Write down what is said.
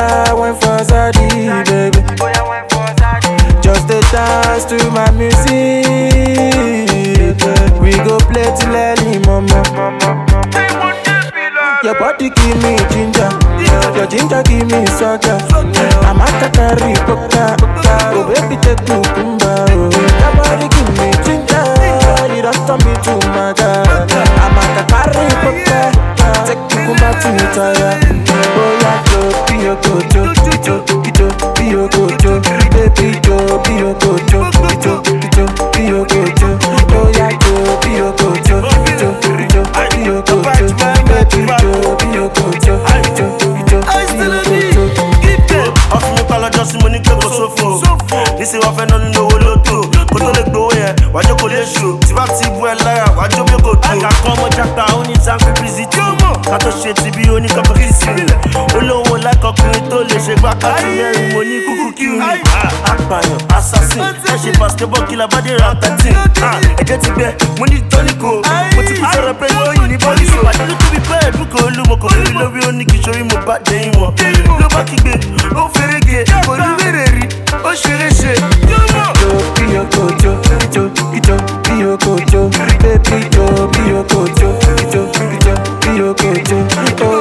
yeah, wine for Zadi, baby. Just a dance to my music. We go play till early, mama. Your body give me ginger, your ginger give me sugar. I'm a kakari poka, oh baby take cucumber. Your body give me ginger, you don't turn me to my god. I'm a kakari poka, take cucumber to me tire. Oh yeah, be your go-to, be your go-to, baby Joe, be your go-to, be your go-to. Oh yeah, be your go-to, be your go-to, baby Joe. This is what I don't know. Go to the go here. Why you go to show? Tivati buela. Why you go to? I got come chapter only time to visit you. Kato shit to be only couple kissing. Olo like a creator. Let's shake back at me. Money kuku kill me. Akbayo assassin. She basketball killer body rap that thing. I get it there. Money tonico. But if you are a player, you need body show. I need to be bad. Look all look. Come love you only show you my bad day. No back again. Oh ferege. Oh you oh chérie, be your go-to, be your go-to, baby, be your go-to, be your go-to.